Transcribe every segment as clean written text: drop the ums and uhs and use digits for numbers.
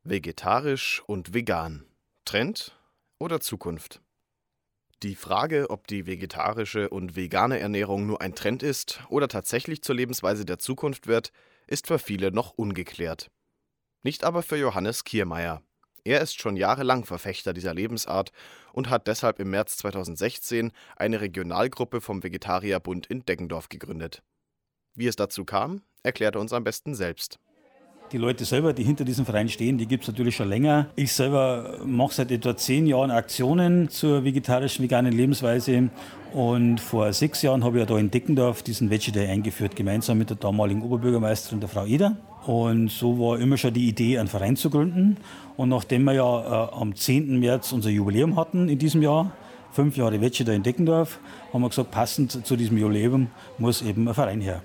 Vegetarisch und vegan. Trend oder Zukunft? Die Frage, ob die vegetarische und vegane Ernährung nur ein Trend ist oder tatsächlich zur Lebensweise der Zukunft wird, ist für viele noch ungeklärt. Nicht aber für Johannes Kiermeier. Er ist schon jahrelang Verfechter dieser Lebensart und hat deshalb im März 2016 eine Regionalgruppe vom Vegetarierbund in Deggendorf gegründet. Wie es dazu kam, erklärt er uns am besten selbst. Die Leute selber, die hinter diesem Verein stehen, die gibt es natürlich schon länger. Ich selber mache seit etwa 10 Jahren Aktionen zur vegetarischen, veganen Lebensweise. Und vor 6 Jahren habe ich ja da in Deggendorf diesen Veggie Day eingeführt, gemeinsam mit der damaligen Oberbürgermeisterin, der Frau Eder. Und so war immer schon die Idee, einen Verein zu gründen. Und nachdem wir ja am 10. März unser Jubiläum hatten in diesem Jahr, 5 Jahre Veggie Day in Deggendorf, haben wir gesagt, passend zu diesem Jubiläum muss eben ein Verein her.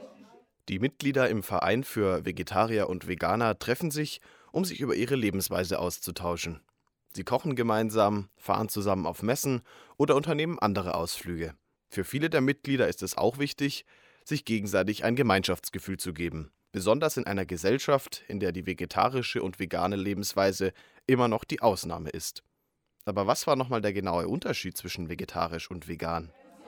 Die Mitglieder im Verein für Vegetarier und Veganer treffen sich, um sich über ihre Lebensweise auszutauschen. Sie kochen gemeinsam, fahren zusammen auf Messen oder unternehmen andere Ausflüge. Für viele der Mitglieder ist es auch wichtig, sich gegenseitig ein Gemeinschaftsgefühl zu geben. Besonders in einer Gesellschaft, in der die vegetarische und vegane Lebensweise immer noch die Ausnahme ist. Aber was war nochmal der genaue Unterschied zwischen vegetarisch und vegan?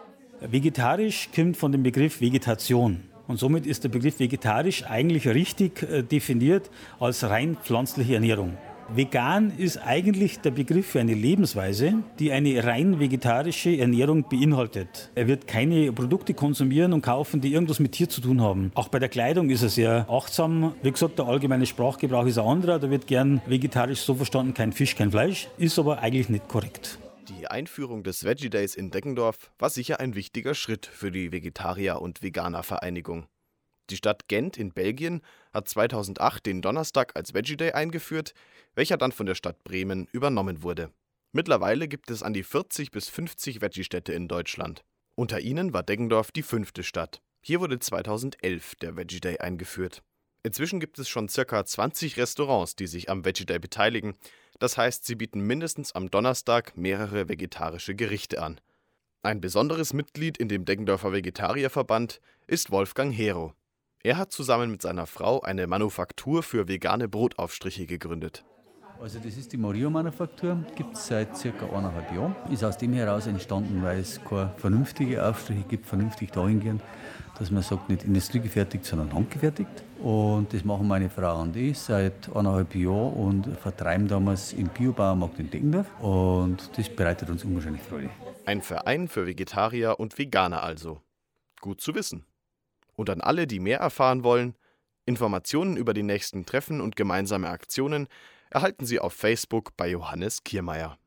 Vegetarisch kommt von dem Begriff Vegetation. Und somit ist der Begriff vegetarisch eigentlich richtig definiert als rein pflanzliche Ernährung. Vegan ist eigentlich der Begriff für eine Lebensweise, die eine rein vegetarische Ernährung beinhaltet. Er wird keine Produkte konsumieren und kaufen, die irgendwas mit Tier zu tun haben. Auch bei der Kleidung ist er sehr achtsam. Wie gesagt, der allgemeine Sprachgebrauch ist ein anderer. Da wird gern vegetarisch so verstanden, kein Fisch, kein Fleisch. Ist aber eigentlich nicht korrekt. Die Einführung des Veggie Days in Deggendorf war sicher ein wichtiger Schritt für die Vegetarier- und Veganer-Vereinigung. Die Stadt Gent in Belgien hat 2008 den Donnerstag als Veggie Day eingeführt, welcher dann von der Stadt Bremen übernommen wurde. Mittlerweile gibt es an die 40 bis 50 Veggie-Städte in Deutschland. Unter ihnen war Deggendorf die 5. Stadt. Hier wurde 2011 der Veggie Day eingeführt. Inzwischen gibt es schon ca. 20 Restaurants, die sich am Veggie Day beteiligen. Das heißt, sie bieten mindestens am Donnerstag mehrere vegetarische Gerichte an. Ein besonderes Mitglied in dem Deggendorfer Vegetarierverband ist Wolfgang Hero. Er hat zusammen mit seiner Frau eine Manufaktur für vegane Brotaufstriche gegründet. Also das ist die Maria-Manufaktur, gibt es seit ca. 1,5 Jahren. Ist aus dem heraus entstanden, weil es keine vernünftigen Aufstriche gibt, vernünftig dahingehend, dass man sagt, nicht industriegefertigt, sondern handgefertigt. Und das machen meine Frau und ich seit 1,5 Jahren und vertreiben damals im Biobaumarkt in Deggendorf. Und das bereitet uns unwahrscheinlich Freude. Ein Verein für Vegetarier und Veganer also. Gut zu wissen. Und an alle, die mehr erfahren wollen, Informationen über die nächsten Treffen und gemeinsame Aktionen erhalten Sie auf Facebook bei Johannes Kiermeier.